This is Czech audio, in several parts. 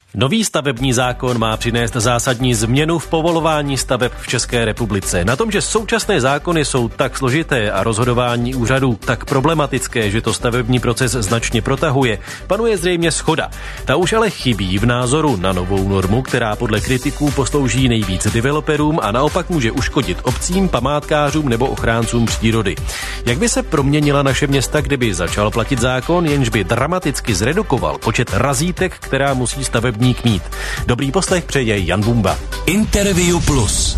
Nový stavební zákon má přinést zásadní změnu v povolování staveb v České republice. Na tom, že současné zákony jsou tak složité a rozhodování úřadů tak problematické, že to stavební proces značně protahuje, panuje zřejmě shoda. Ta už ale chybí v názoru na novou normu, která podle kritiků poslouží nejvíc developerům a naopak může uškodit obcím, památkářům nebo ochráncům přírody. Jak by se proměnila naše města, kdyby začal platit zákon, jenž by dramaticky zredukoval počet razítek, která musí stavebník mít? Dobrý poslech přeje Jan Bumba. Interview Plus.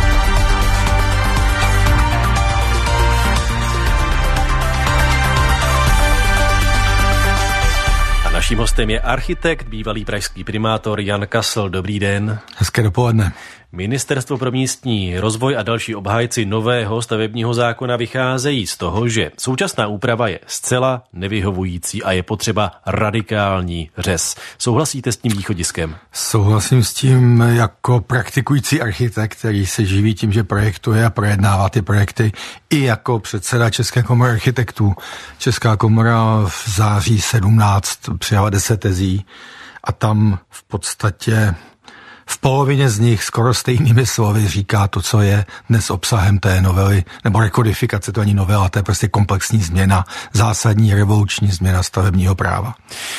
A naším hostem je architekt, bývalý pražský primátor Jan Kasl. Dobrý den. Hezké dopoledne. Ministerstvo pro místní rozvoj a další obhájci nového stavebního zákona vycházejí z toho, že současná úprava je zcela nevyhovující a je potřeba radikální řez. Souhlasíte s tím východiskem? Souhlasím s tím jako praktikující architekt, který se živí tím, že projektuje a projednává ty projekty, i jako předseda České komory architektů. Česká komora v září 17 přijala 10 tezí a tam v podstatě v polovině z nich skoro stejnými slovy říká to, co je dnes obsahem té novely, nebo rekodifikace, to ani novela, to je prostě komplexní změna, zásadní revoluční změna stavebního práva.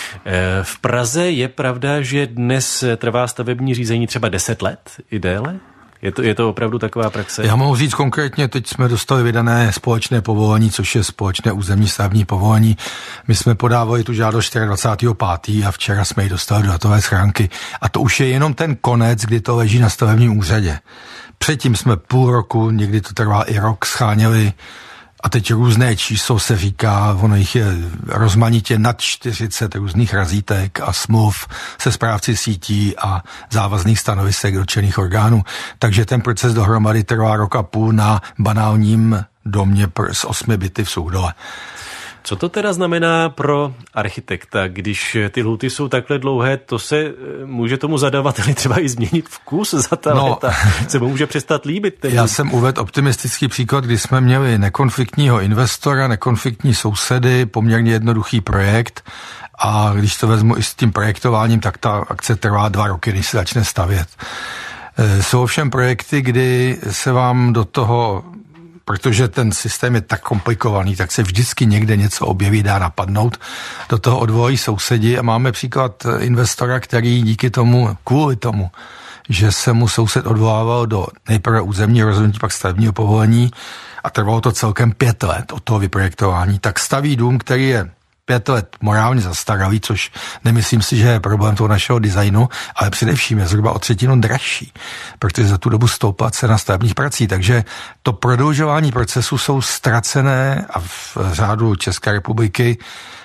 V Praze je pravda, že dnes trvá stavební řízení třeba 10 let i déle? Je to opravdu taková praxe? Já mohu říct konkrétně, teď jsme dostali vydané společné povolení, což je společné územní stavební povolení. My jsme podávali tu žádost 24.5. a včera jsme ji dostali do datové schránky. A to už je jenom ten konec, kdy to leží na stavebním úřadě. Předtím jsme půl roku, někdy to trvá i rok, scháněli. A teď různé číslo se říká, ono jich je rozmanitě nad 40 různých razítek a smluv se správci sítí a závazných stanovisek dotčených orgánů. Takže ten proces dohromady trvá rok a půl na banálním domě s 8 byty v Suchdole. Co to teda znamená pro architekta, když ty lhůty jsou takhle dlouhé, to se může tomu zadavateli třeba i změnit vkus za ta léta? Se mu může přestat líbit? Já jsem uvedl optimistický příklad, kdy jsme měli nekonfliktního investora, nekonfliktní sousedy, poměrně jednoduchý projekt a když to vezmu i s tím projektováním, tak ta akce trvá 2 roky, než se začne stavět. Jsou ovšem projekty, kdy se vám do toho, protože ten systém je tak komplikovaný, tak se vždycky někde něco objeví, dá napadnout. Do toho odvolají sousedi a máme příklad investora, který kvůli tomu, že se mu soused odvolával do nejprve územního rozhodnutí, pak stavebního povolení a trvalo to celkem 5 let od toho vyprojektování, tak staví dům, který je 5 let morálně zastaralý, což nemyslím si, že je problém toho našeho designu, ale především je zhruba o 1/3 dražší, protože za tu dobu stoupla cena stavebních prací, takže to prodlužování procesu jsou ztracené a v řádu České republiky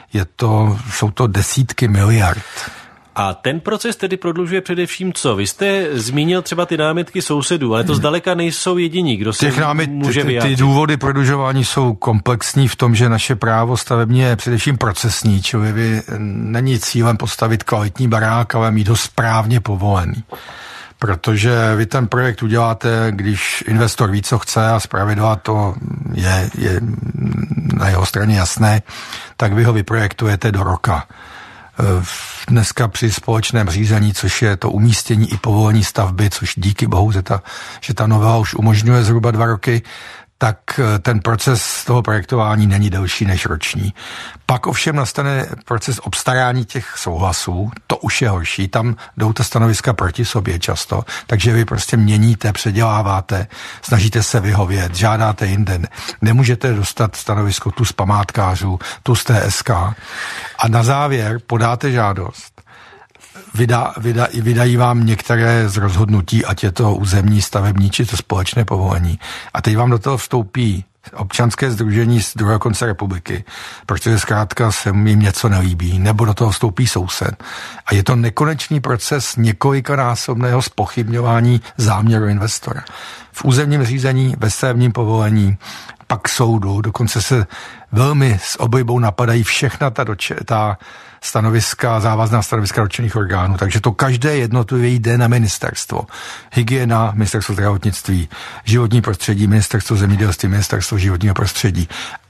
jsou to desítky miliard. A ten proces tedy prodlužuje především co? Vy jste zmínil třeba ty námitky sousedů, ale to zdaleka nejsou jediní, kdo se může vyjádřit. Ty důvody prodlužování jsou komplexní v tom, že naše právo stavební je především procesní, čili není cílem postavit kvalitní barák, ale mít ho správně povolený. Protože vy ten projekt uděláte, když investor ví, co chce a zpravidla to je na jeho straně jasné, tak vy ho vyprojektujete do roka. Dneska při společném řízení, což je to umístění i povolení stavby, což díky bohu, že ta novela už umožňuje zhruba 2 roky, tak ten proces toho projektování není delší než roční. Pak ovšem nastane proces obstarání těch souhlasů, to už je horší, tam jdou ta stanoviska proti sobě často, takže vy prostě měníte, předěláváte, snažíte se vyhovět, žádáte jinde, nemůžete dostat stanovisko tu z památkářů, tu z TSK a na závěr podáte žádost. Vydají vám některé z rozhodnutí, ať je to územní, stavební, či to společné povolení. A teď vám do toho vstoupí občanské sdružení z druhého konce republiky, protože zkrátka se jim něco nelíbí, nebo do toho vstoupí soused. A je to nekonečný proces několikanásobného zpochybňování záměru investora. V územním řízení, ve stavebním povolení, pak soudu, dokonce se velmi s oblibou napadají všechna ta stanoviska, závazná stanoviska dotčených orgánů, takže to každé jednotlivě jde na ministerstvo. Hygiena, ministerstvo zdravotnictví, životní prostředí, ministerstvo zemědělství, ministerstvo životního prostředí.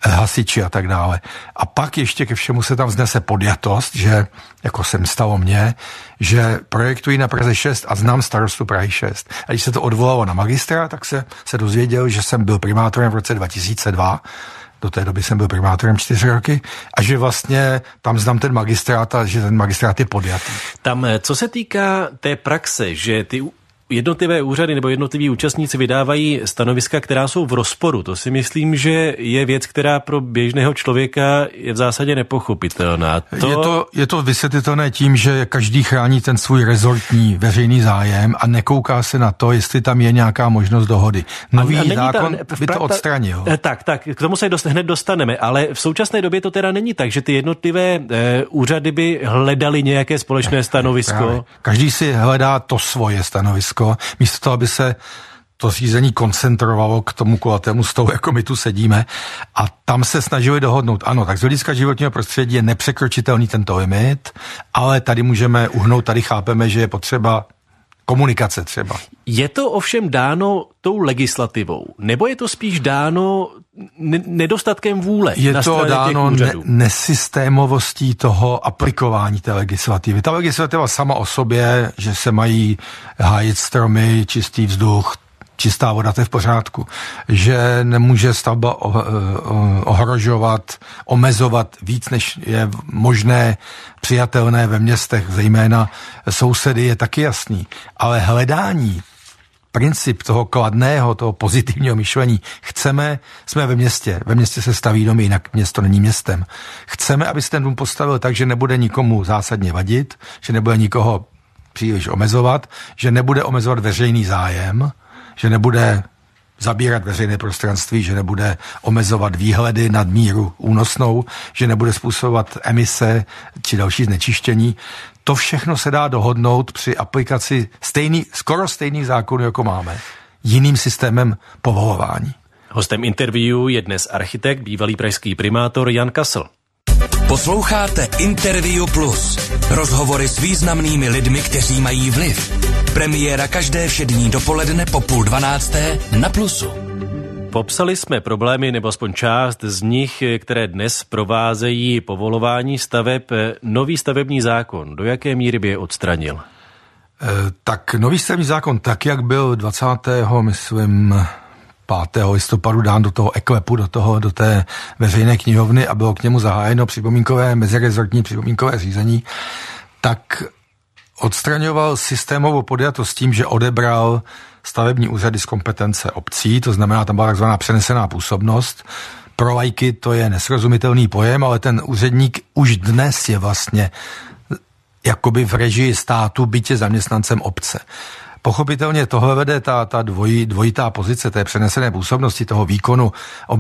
hasiči a tak dále. A pak ještě ke všemu se tam vznese podjatost, že, jako se stalo mně, že projektují na Praze 6 a znám starostu Prahy 6. A když se to odvolalo na magistra, tak se dozvěděl, že jsem byl primátorem v roce 2002, do té doby jsem byl primátorem 4 roky, a že vlastně tam znám ten magistrát a že ten magistrát je podjatý. Tam, co se týká té praxe, že ty jednotlivé úřady nebo jednotliví účastníci vydávají stanoviska, která jsou v rozporu. To si myslím, že je věc, která pro běžného člověka je v zásadě nepochopitelná. Je to vysvětlitelné tím, že každý chrání ten svůj rezortní veřejný zájem a nekouká se na to, jestli tam je nějaká možnost dohody. Nový zákon by to odstranil. Tak, k tomu se hned dostaneme, ale v současné době to teda není tak, že ty jednotlivé úřady by hledali nějaké společné stanovisko. Právě. Každý si hledá to svoje stanovisko, místo toho, aby se to řízení koncentrovalo k tomu kulatému stolu, jako my tu sedíme, a tam se snažili dohodnout. Ano, tak z hlediska životního prostředí je nepřekročitelný tento limit, ale tady můžeme uhnout, tady chápeme, že je potřeba komunikace třeba. Je to ovšem dáno tou legislativou, nebo je to spíš dáno nedostatkem vůle? Je to dáno nesystémovostí toho aplikování té legislativy. Ta legislativa sama o sobě, že se mají hájit stromy, čistý vzduch, čistá voda, to je v pořádku. Že nemůže stavba ohrožovat, omezovat víc, než je možné, přijatelné ve městech, zejména sousedy, je taky jasný. Ale hledání, princip toho kladného, toho pozitivního myšlení, jsme ve městě se staví domy, jinak město není městem. Chceme, aby se ten dům postavil tak, že nebude nikomu zásadně vadit, že nebude nikoho příliš omezovat, že nebude omezovat veřejný zájem, že nebude zabírat veřejné prostranství, že nebude omezovat výhledy nad míru únosnou, že nebude způsobovat emise či další znečištění. To všechno se dá dohodnout při aplikaci skoro stejných zákonů, jako máme, jiným systémem povolování. Hostem interview je dnes architekt, bývalý pražský primátor Jan Kasl. Posloucháte Interview Plus. Rozhovory s významnými lidmi, kteří mají vliv. Premiéra každé všední dopoledne po 11:30 na Plusu. Popsali jsme problémy, nebo aspoň část z nich, které dnes provázejí povolování staveb. Nový stavební zákon, do jaké míry by je odstranil? Tak nový stavební zákon, tak jak byl 5. listopadu dán do toho eklepu, do té veřejné knihovny a bylo k němu zahájeno mezirezortní připomínkové řízení, tak odstraňoval systémovou podjatost tím, že odebral stavební úřady z kompetence obcí, to znamená, tam byla takzvaná přenesená působnost. Pro laiky to je nesrozumitelný pojem, ale ten úředník už dnes je vlastně jakoby v režii státu, byť je zaměstnancem obce. Pochopitelně tohle vede ta dvojitá pozice té přenesené působnosti, toho výkonu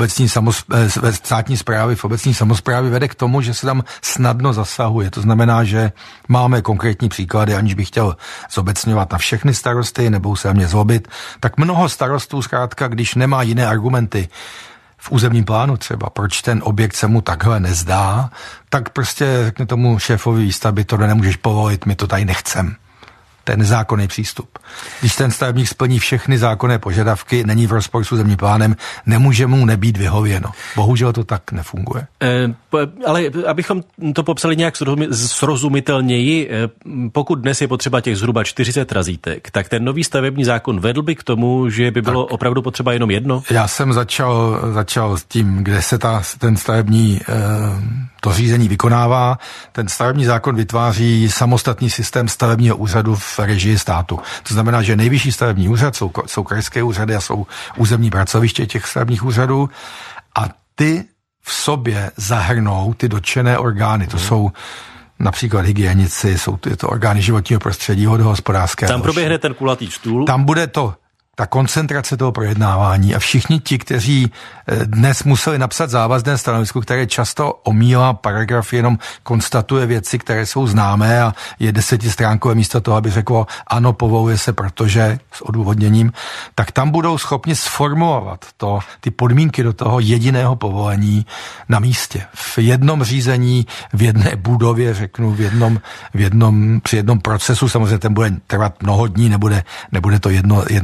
státní správy v obecní samosprávy vede k tomu, že se tam snadno zasahuje. To znamená, že máme konkrétní příklady, aniž bych chtěl zobecňovat na všechny starosty, nebo se mě zlobit, tak mnoho starostů zkrátka, když nemá jiné argumenty v územním plánu třeba, proč ten objekt se mu takhle nezdá, tak prostě řekne tomu šéfovi výstavby, to nemůžeš povolit, my to tady nechcem. To je nezákonný přístup. Když ten stavebník splní všechny zákonné požadavky, není v rozporu s územním plánem, nemůže mu nebýt vyhověno. Bohužel to tak nefunguje. Ale abychom to popsali nějak srozumitelněji, pokud dnes je potřeba těch zhruba 40 razítek, tak ten nový stavební zákon vedl by k tomu, že by bylo opravdu potřeba jenom jedno? Já jsem začal s tím, kde se ten stavební to řízení vykonává. Ten stavební zákon vytváří samostatný systém stavebního úřadu v režii státu. To znamená, že nejvyšší stavební úřad jsou krajské úřady a jsou územní pracoviště těch stavebních úřadů a ty v sobě zahrnou ty dotčené orgány. To jsou například hygienici, jsou to orgány životního prostředí, vodohospodářské. Tam proběhne ten kulatý stůl. Tam bude ta koncentrace toho projednávání a všichni ti, kteří dnes museli napsat závazné stanovisko, které často omílá paragraf, jenom konstatuje věci, které jsou známé a je 10stránkové místo toho, aby řeklo ano, povoluje se, protože s odůvodněním, tak tam budou schopni sformulovat ty podmínky do toho jediného povolení na místě. V jednom řízení, v jedné budově, řeknu, při jednom procesu, samozřejmě ten bude trvat mnoho dní, nebude to jedno zasedání,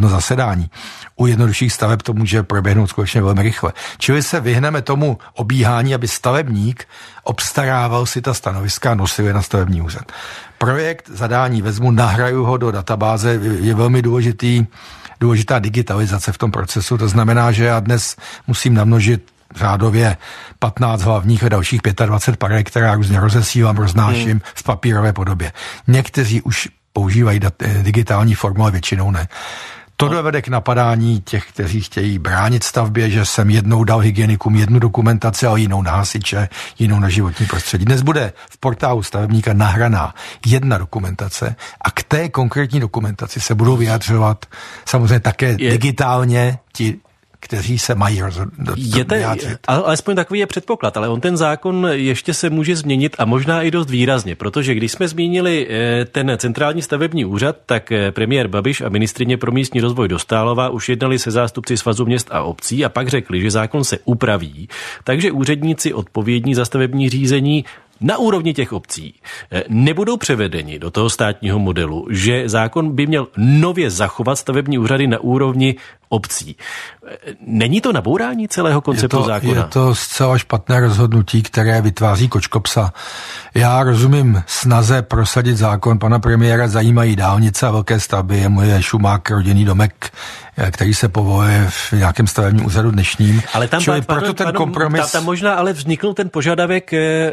zadání. U jednodušších staveb to může proběhnout skutečně velmi rychle. Čili se vyhneme tomu obíhání, aby stavebník obstarával si ta stanoviska a nosil je na stavební úřad. Projekt zadání vezmu, nahraju ho do databáze, je velmi důležitá digitalizace v tom procesu. To znamená, že já dnes musím namnožit řádově 15 hlavních a dalších 25 parek, která různě rozesílám, roznáším v papírové podobě. Někteří už používají digitální formu, ale většinou ne. To dovede k napadání těch, kteří chtějí bránit stavbě, že jsem jednou dal hygienikům jednu dokumentaci, ale jinou na hasiče, jinou na životní prostředí. Dnes bude v portálu stavebníka nahraná jedna dokumentace a k té konkrétní dokumentaci se budou vyjadřovat samozřejmě také digitálně ti, kteří se mají vyjádřit. Alespoň takový je předpoklad, ale on ten zákon ještě se může změnit a možná i dost výrazně, protože když jsme zmínili ten centrální stavební úřad, tak premiér Babiš a ministryně pro místní rozvoj Dostálová už jednali se zástupci Svazu měst a obcí a pak řekli, že zákon se upraví, takže úředníci odpovědní za stavební řízení na úrovni těch obcí nebudou převedeni do toho státního modelu, že zákon by měl nově zachovat stavební úřady na úrovni obcí. Není to nabourání celého konceptu zákona? Je to zcela špatné rozhodnutí, které vytváří kočkopsa. Já rozumím snaze prosadit zákon. Pana premiéra zajímají dálnice a velké stavby. Je můj šumák, rodinný domek, který se povoluje v nějakém stavebním úřadu dnešním. Ale tam, tam možná ale vznikl ten požadavek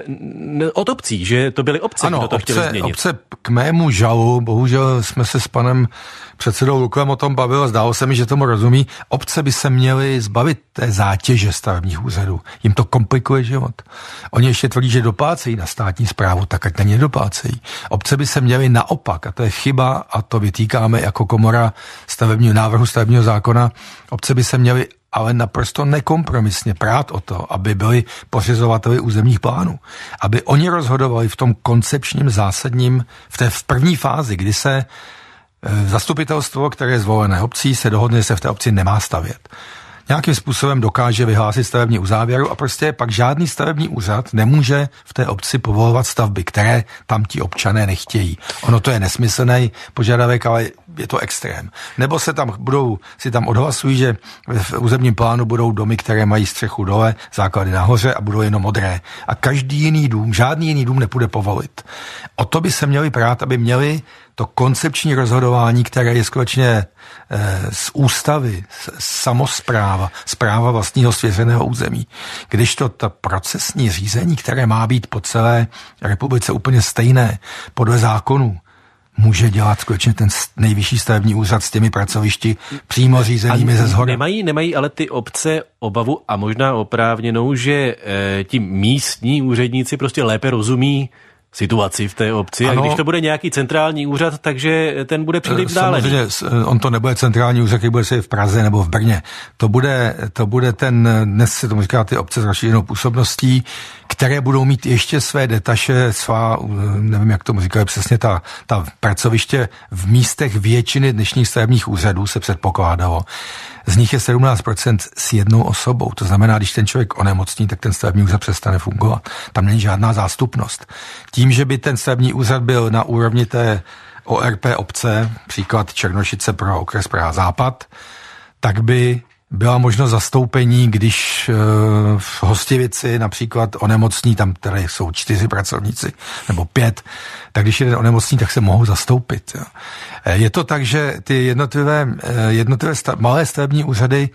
od obcí, že to byly obce, kdo to chtěli změnit. Obce k mému žalu, bohužel jsme se s panem předsedou Lukovem o tom bavil a zdálo se mi, že tomu rozumí. Obce by se měly zbavit té zátěže stavebních úřadů. Jim to komplikuje život. Oni ještě tvrdí, že doplácejí na státní správu, tak ať na ně doplácejí. Obce by se měly naopak, a to je chyba, a to vytýkáme jako komora návrhu stavebního zákona, obce by se měly ale naprosto nekompromisně prát o to, aby byli pořizovateli územních plánů. Aby oni rozhodovali v tom koncepčním zásadním, v první fázi, kdy se zastupitelstvo, které je zvolené obcí, se dohodne, že se v té obci nemá stavět. Nějakým způsobem dokáže vyhlásit stavební uzávěru a prostě pak žádný stavební úřad nemůže v té obci povolovat stavby, které tam ti občané nechtějí. Ono to je nesmyslný požadavek, ale je to extrém. Nebo si tam odhlasují, že v územním plánu budou domy, které mají střechu dole, základy nahoře a budou jenom modré. A žádný jiný dům nepůjde povolit. O to by se měli prát, aby měli to koncepční rozhodování, které je skutečně z ústavy, samospráva, správa vlastního svěřeného území. Když to procesní řízení, které má být po celé republice úplně stejné, podle zákonů, může dělat skutečně ten nejvyšší stavební úřad s těmi pracovišti přímo řízenými ze shora. Nemají ale ty obce obavu a možná oprávněnou, že ti místní úředníci prostě lépe rozumí situaci v té obci. Ano, a když to bude nějaký centrální úřad, takže ten bude příliš vzdálený. Samozřejmě, on to nebude centrální úřad, který bude se v Praze nebo v Brně. To bude ten, dnes se tomu říká ty obce s rozšířenou působností, které budou mít ještě své detaše, nevím, jak tomu říkají přesně, ta pracoviště v místech většiny dnešních stavebních úřadů se předpokládalo. Z nich je 17% s jednou osobou. To znamená, když ten člověk onemocní, tak ten stavební úřad přestane fungovat. Tam není žádná zástupnost. Tím, že by ten stavební úřad byl na úrovni té ORP obce, příklad Černošice pro okres Praha Západ, tak by byla možnost zastoupení, když v Hostivici například onemocní, tam tady jsou 4 pracovníci nebo 5, tak když jeden onemocní, tak se mohou zastoupit. Jo. Je to tak, že ty jednotlivé malé stavební úřady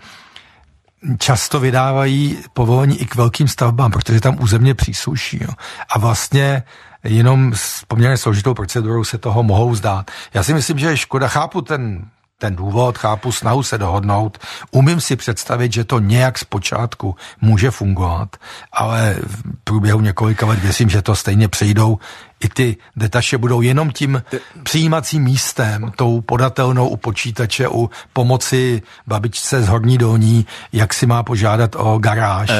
často vydávají povolení i k velkým stavbám, protože tam územně přísluší. Jo. A vlastně jenom s poměrně složitou procedurou se toho mohou vzdát. Já si myslím, že je škoda, chápu ten důvod, chápu snahu se dohodnout, umím si představit, že to nějak zpočátku může fungovat, ale v průběhu několika let věřím, že to stejně přejdou. I ty detaše budou jenom tím přijímacím místem, tou podatelnou u počítače, u pomoci babičce z Horní Dolní, jak si má požádat o garáž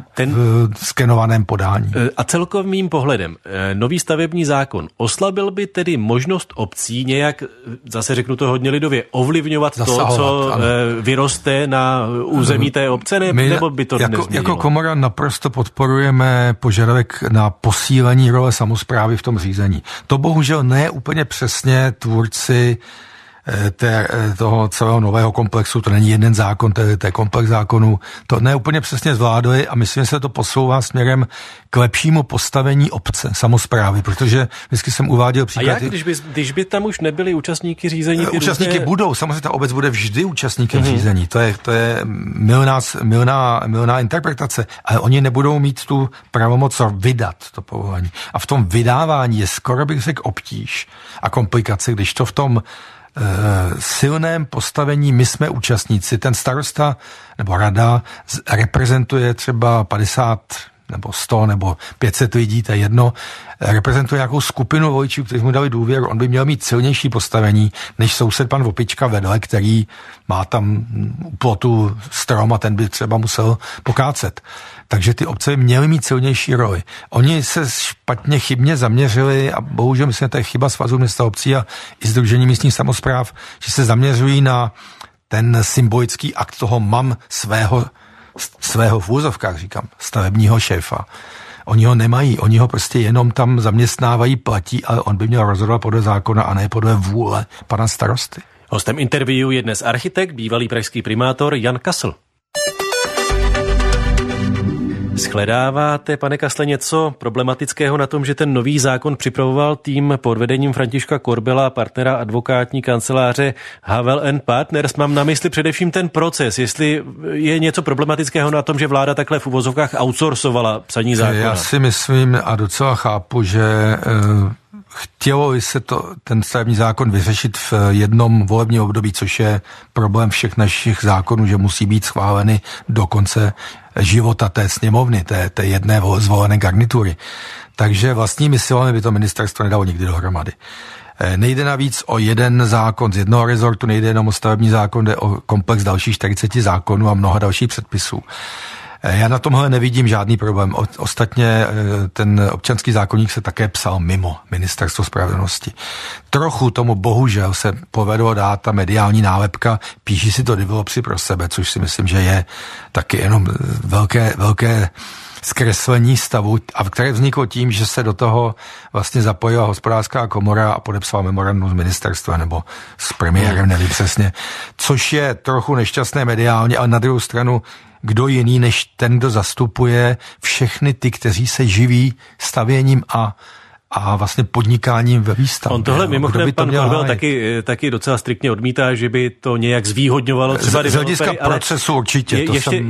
v skenovaném podání. A celkovým pohledem, nový stavební zákon oslabil by tedy možnost obcí nějak, zase řeknu to hodně lidově, ovlivňovat to, co vyroste na území té obce, nebo by to nezměnilo? Jako komora naprosto podporujeme požadavek na posílení role samosprávy v tom řízení. To bohužel ne úplně přesně tvůrci toho celého nového komplexu, to není jeden zákon, to je komplex zákonů, to ne úplně přesně zvládli a myslím, že se to posouvá směrem k lepšímu postavení obce, samosprávy, protože vždycky jsem uváděl příklad. A jak, když by tam už nebyli účastníky řízení? Účastníky budou, samozřejmě ta obec bude vždy účastníkem řízení, to je mylná interpretace, ale oni nebudou mít tu pravomoc vydat to povolení. A v tom vydávání je skoro bych řekl obtíž a komplikace, když to v tom silném postavení my jsme účastníci. Ten starosta nebo rada reprezentuje třeba 50 nebo 100 nebo 500 lidí, to je jedno, reprezentuje nějakou skupinu voličů, kteří mu dali důvěru. On by měl mít silnější postavení, než soused pan Vopička vedle, který má tam u plotu strom a ten by třeba musel pokácet. Takže ty obce měly mít silnější roli. Oni se chybně zaměřili a bohužel myslím, že to je chyba Svazu měst a obcí a i Sdružení místních samospráv, že se zaměřují na ten symbolický akt toho mám svého v úzovkách, říkám, stavebního šéfa. Oni ho nemají, oni ho prostě jenom tam zaměstnávají, platí, ale on by měl rozhodovat podle zákona a ne podle vůle pana starosty. Hostem interview je dnes architekt, bývalý pražský primátor Jan Kasl. Shledáváte, pane Kasle, něco problematického na tom, že ten nový zákon připravoval tým pod vedením Františka Korbela, partnera advokátní kanceláře Havel & Partners? Mám na mysli především ten proces, jestli je něco problematického na tom, že vláda takhle v uvozovkách outsourcovala psaní zákona. Já si myslím a docela chápu, že chtělo se ten stavební zákon vyřešit v jednom volebním období, což je problém všech našich zákonů, že musí být schváleny do konce života té sněmovny, té jedné zvolené garnitury. Takže vlastními silami by to ministerstvo nedalo nikdy dohromady. Nejde navíc o jeden zákon z jednoho rezortu, nejde jenom o stavební zákon, jde o komplex dalších 40 zákonů a mnoha dalších předpisů. Já na tomhle nevidím žádný problém. Ostatně ten občanský zákoník se také psal mimo Ministerstvo spravedlnosti. Trochu tomu bohužel se povedlo dát ta mediální nálepka, píší si to developři pro sebe, což si myslím, že je taky jenom velké zkreslení stavu, a které vzniklo tím, že se do toho vlastně zapojila Hospodářská komora a podepsala memorandum z ministerstva nebo s premiérem, nevím přesně, což je trochu nešťastné mediálně, ale na druhou stranu kdo jiný než ten, kdo zastupuje všechny ty, kteří se živí stavěním a vlastně podnikáním ve výstavbě. On tohle mimochodem pan Korbel taky docela striktně odmítá, že by to nějak zvíhodňovalo třeba z hlediska procesu určitě.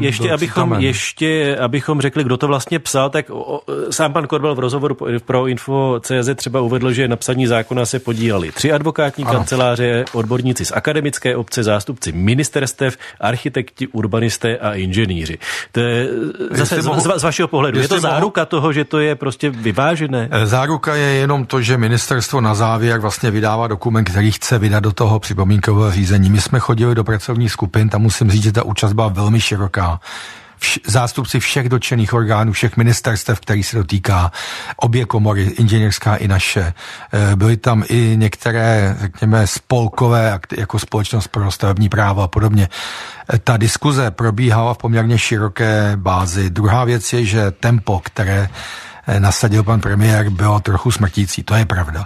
Ještě abychom řekli, kdo to vlastně psal, tak sám pan Korbel v rozhovoru pro Info.cz třeba uvedl, že na psaní zákona se podíleli 3 advokátní kanceláře, odborníci z akademické obce, zástupci ministerstev, architekti, urbanisté a inženýři. To je zase z vašeho pohledu. Je to záruka toho, že to je prostě vyvážené? Záruka je jenom to, že ministerstvo na závěr vlastně vydává dokument, který chce vydat do toho připomínkového řízení. My jsme chodili do pracovních skupin, tam musím říct, že ta účast byla velmi široká. Zástupci všech dotčených orgánů, všech ministerstev, který se dotýká, obě komory, inženýrská i naše. Byly tam i některé, řekněme, spolkové, jako Společnost pro stavební právo a podobně. Ta diskuze probíhala v poměrně široké bázi. Druhá věc je, že tempo, které nasadil pan premiér, bylo trochu smrtící, to je pravda.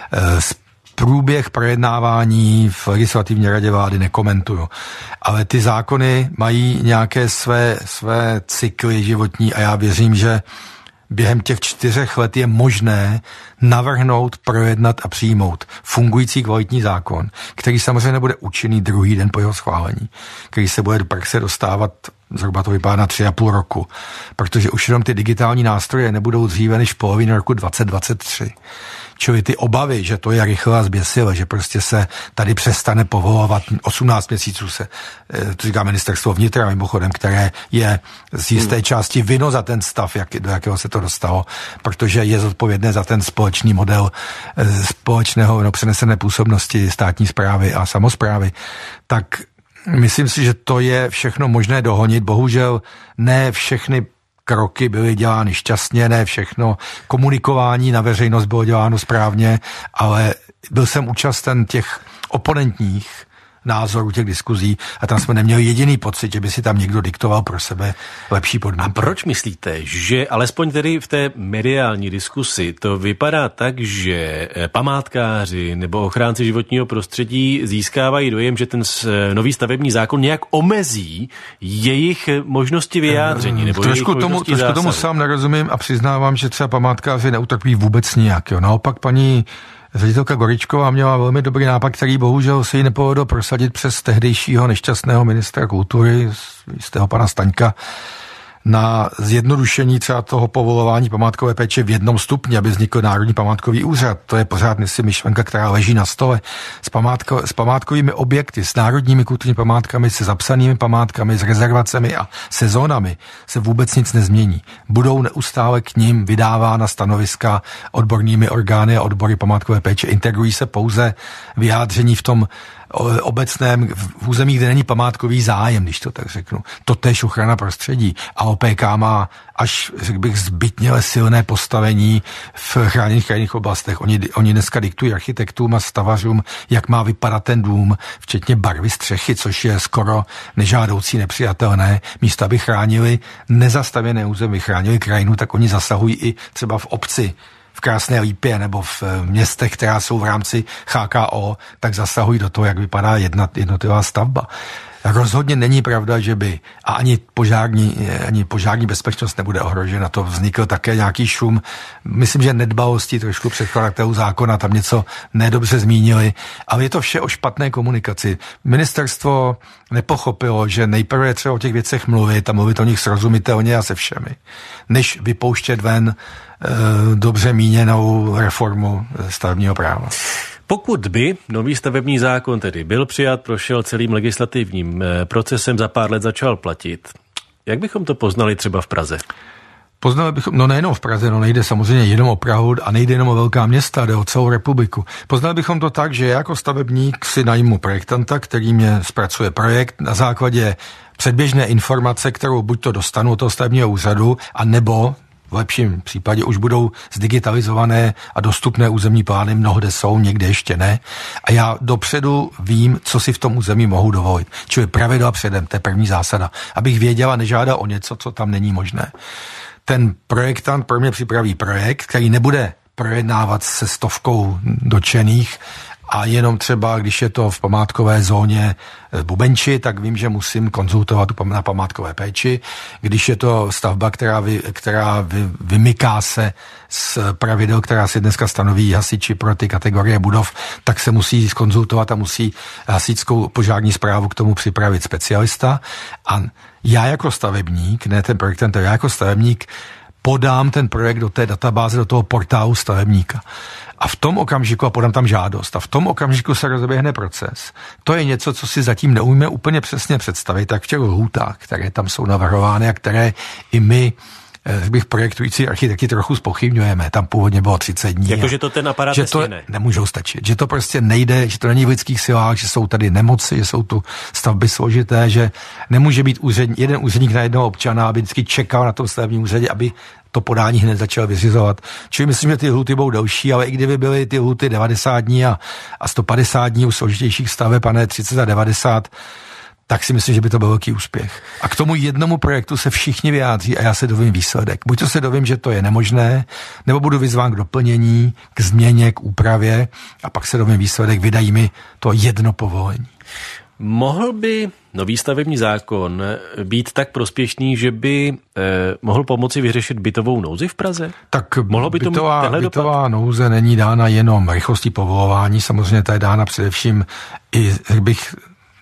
Průběh projednávání v legislativní radě vlády nekomentuju, ale ty zákony mají nějaké své cykly životní a já věřím, že během těch 4 let je možné navrhnout, projednat a přijmout fungující kvalitní zákon, který samozřejmě nebude účinný druhý den po jeho schválení, který se bude do praxe dostávat zhruba to vypadá na 3,5 roku, protože už jenom ty digitální nástroje nebudou dříve než v polovině roku 2023. Čili ty obavy, že to je rychle a zběsile, že prostě se tady přestane povolovat 18 měsíců se, to říká ministerstvo vnitra mimochodem, které je z jisté části vino za ten stav, do jakého se to dostalo, protože je zodpovědné za ten společný model společného přenesené působnosti státní správy a samosprávy, tak myslím si, že to je všechno možné dohonit. Bohužel ne všechny kroky byly dělány šťastně, ne všechno komunikování na veřejnost bylo děláno správně, ale byl jsem účasten těch oponentních názorů, těch diskuzí a tam jsme neměli jediný pocit, že by si tam někdo diktoval pro sebe lepší podmínky. A proč myslíte, že alespoň tedy v té mediální diskusi to vypadá tak, že památkáři nebo ochránci životního prostředí získávají dojem, že ten nový stavební zákon nějak omezí jejich možnosti vyjádření nebo trošku tomu sám nerozumím a přiznávám, že třeba památkáři neutrpí vůbec nijak. Jo. Naopak paní ředitelka Goričková měla velmi dobrý nápad, který bohužel se jí nepovedlo prosadit přes tehdejšího nešťastného ministra kultury, jistého pana Staňka, na zjednodušení třeba toho povolování památkové péče v 1 stupni, aby vznikl Národní památkový úřad. To je pořád myšlenka, která leží na stole. S památkovými objekty, s národními kulturními památkami, se zapsanými památkami, s rezervacemi a sezónami se vůbec nic nezmění. Budou neustále k nim vydávána stanoviska odbornými orgány a odbory památkové péče. Integrují se pouze vyjádření v tom obecném v území, kde není památkový zájem, když to tak řeknu. Totéž ochrana prostředí. A OPK má až, řekl bych, zbytněle silné postavení v chráněných krajinných oblastech. Oni dneska diktují architektům a stavařům, jak má vypadat ten dům, včetně barvy střechy, což je skoro nežádoucí, nepřijatelné. Místo, aby chránili nezastavěné území, chránili krajinu, tak oni zasahují i třeba v obci, v Krásné Lípě nebo v městech, která jsou v rámci HKO, tak zasahují do toho, jak vypadá jednotlivá stavba. Rozhodně není pravda, že by a ani požární bezpečnost nebude ohrožena. To vznikl také nějaký šum. Myslím, že nedbalosti trošku předkladatelů zákona tam něco nedobře zmínili, ale je to vše o špatné komunikaci. Ministerstvo nepochopilo, že nejprve je třeba o těch věcech mluvit a mluvit o nich srozumitelně a se všemi, než vypouštět ven dobře míněnou reformu stavebního práva. Pokud by nový stavební zákon tedy byl přijat, prošel celým legislativním procesem, za pár let začal platit, jak bychom to poznali třeba v Praze? Poznali bychom, nejenom v Praze, nejde samozřejmě jenom o Prahu a nejde jenom o velká města, jde o celou republiku. Poznali bychom to tak, že jako stavebník si najmu projektanta, který mě zpracuje projekt na základě předběžné informace, kterou buď to dostanu od toho stavebního úřadu, a nebo v lepším případě už budou zdigitalizované a dostupné územní plány, mnohde jsou, někde ještě ne. A já dopředu vím, co si v tom území mohu dovolit. Čili pravidla předem, to je první zásada. Abych věděla, nežádal o něco, co tam není možné. Ten projektant pro mě připraví projekt, který nebude projednávat se 100 dotčených, a jenom třeba, když je to v památkové zóně Bubenči, tak vím, že musím konzultovat na památkové péči. Když je to stavba, která vymyká se z pravidel, která si dneska stanoví hasiči pro ty kategorie budov, tak se musí konzultovat a musí hasičskou požární správu k tomu připravit specialista. A já jako stavebník, ne ten projektant, já jako stavebník podám ten projekt do té databáze, do toho portálu stavebníka. A v tom okamžiku, a podám tam žádost, a v tom okamžiku se rozběhne proces. To je něco, co si zatím neumíme úplně přesně představit, tak v těch lhůtách, které tam jsou navrhovány a které i my, projektující architekti, trochu zpochybňujeme. Tam původně bylo 30 dní. Jakože to ten aparát že to nemůžou stačit. Že to prostě nejde, že to není v lidských silách, že jsou tady nemoci, že jsou tu stavby složité, že nemůže být jeden úředník na jednoho občana, aby vždycky čekal na tom stavebním úřadě, aby to podání hned začal vyřizovat. Čili myslím, že ty lhuty budou delší, ale i kdyby byly ty lhuty 90 dní a 150 dní u složitějších staveb, a ne 30 a 90, tak si myslím, že by to byl velký úspěch. A k tomu jednomu projektu se všichni vyjádří a já se dovím výsledek. Buď to se dovím, že to je nemožné, nebo budu vyzván k doplnění, k změně, k úpravě a pak se dovím výsledek, vydají mi to jedno povolení. Mohl by nový stavební zákon být tak prospěšný, že by mohl pomoci vyřešit bytovou nouzi v Praze? Tak bytová nouze není dána jenom rychlostí povolování, samozřejmě ta je dána především i, bych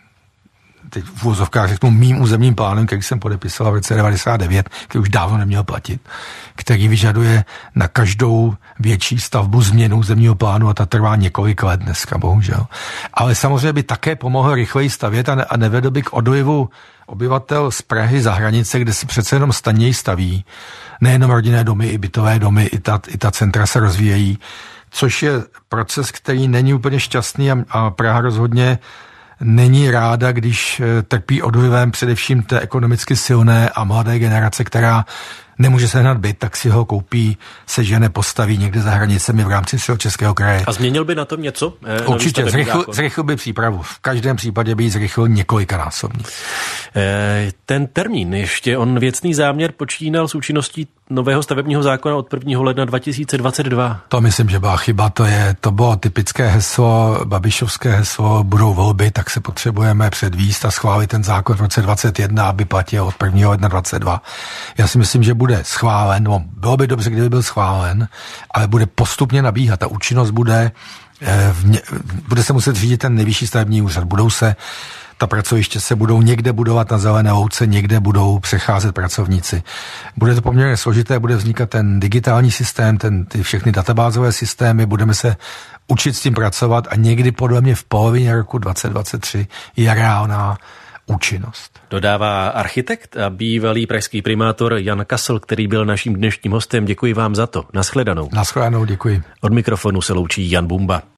teď v uvozovkách řeknu, mým územním plánem, který jsem podepisoval v roce 99, který už dávno neměl platit, který vyžaduje na každou větší stavbu změnu územního plánu a ta trvá několik let dneska, bohužel. Ale samozřejmě by také pomohl rychleji stavět a nevedl by k odlivu obyvatel z Prahy za hranice, kde se přece jenom snadněji staví. Nejenom rodinné domy, i bytové domy, i ta centra se rozvíjejí, což je proces, který není úplně šťastný a Praha rozhodně není ráda, když trpí odlivem především té ekonomicky silné a mladé generace, která nemůže sehnat byt, tak si ho koupí, sežene, postaví někde za hranicemi v rámci Středočeského kraje. A změnil by na tom něco? Určitě, zrychlil by přípravu. V každém případě by ji zrychlil několikanásobně. Ten termín, ještě on věcný záměr počínal s účinností nového stavebního zákona od 1. ledna 2022. To myslím, že byla chyba. To bylo typické heslo, babišovské heslo, budou volby, tak se potřebujeme předvíst a schválit ten zákon v roce 2021, aby platil od 1. ledna 2022. Já si myslím, že bude schválen, no, bylo by dobře, kdyby byl schválen, ale bude postupně nabíhat. Ta účinnost bude se muset řídit ten nejvyšší stavební úřad. Ta pracoviště se budou někde budovat na zelené louce, někde budou přecházet pracovníci. Bude to poměrně složité, bude vznikat ten digitální systém, ty všechny databázové systémy, budeme se učit s tím pracovat a někdy podle mě v polovině roku 2023 je reálná účinnost. Dodává architekt a bývalý pražský primátor Jan Kasl, který byl naším dnešním hostem. Děkuji vám za to. Naschledanou. Naschledanou, děkuji. Od mikrofonu se loučí Jan Bumba.